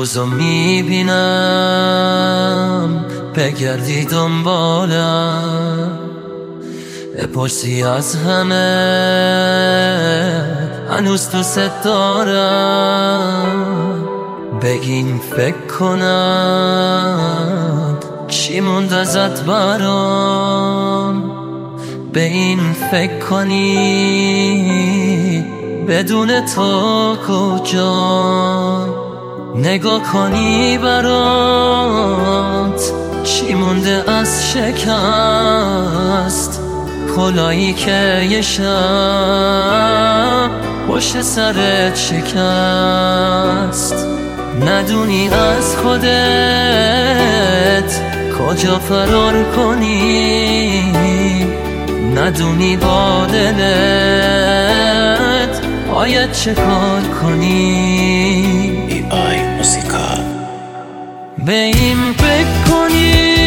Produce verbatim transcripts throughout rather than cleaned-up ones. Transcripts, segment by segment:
روزو میبینم بگردی دنبالم، بپرسی از همه هنوز دوست دارم. بگین فکر کنم چی موند ازت برام، به این فکر کنی بدون تو کجا، نگاه کنی برات چی مونده از شکست، کلاهی که یه شب پشت سرت شکست. ندونی از خودت کجا فرار کنی، ندونی با دلت باید چه کار کنی. ای آی موسیقا. به این فکر کنی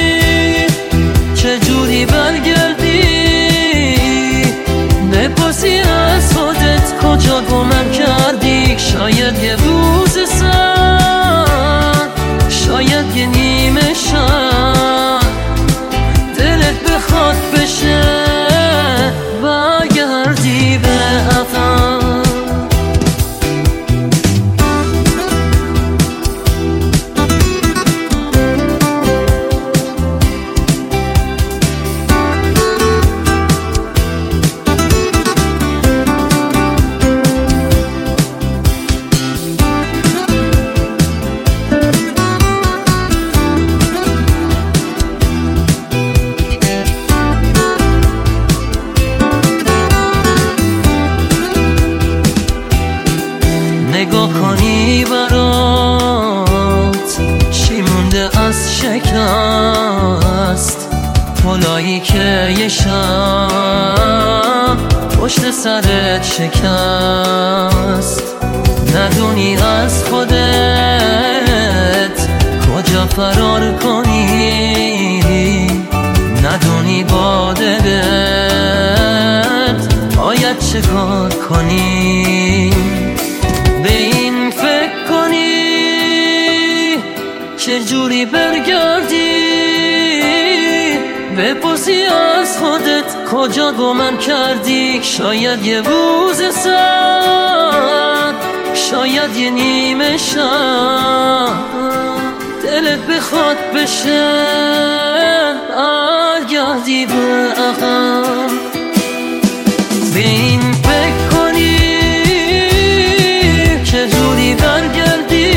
چجوری برگردی، بپرسی از خودت کجا گمم کردی. شاید یه روز سر، شاید یه نیمه شب دلت بخواد بشه برگردی به عقب. نگاه کنی برات چی مونده از شکست، کلاهی که یه شب پشت سرت شکست. ندونی از خودت کجا فرار کنی، ندونی با دلت باید چه کار کنی. به این فکر کنی چجوری برگردی، بپرسی از خودت کجا گمم کردی. شاید یه روز سر، شاید یه نیمه شب دلت بخواد بشه برگردی به عقب. به این فکر کنی چجوری برگردی،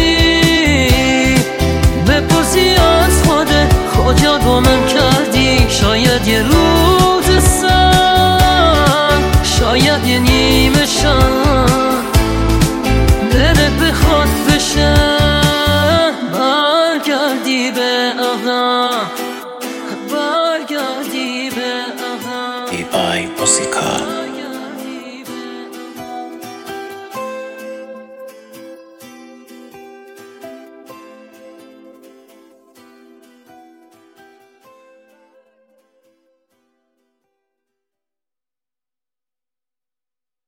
بپرسی از خودت کجا گمم کردی. شاید یه روز سر، شاید یه نیمه شب دلت بخواد بشه برگردی به عقب، برگردی به عقب. ای آی موسیقا.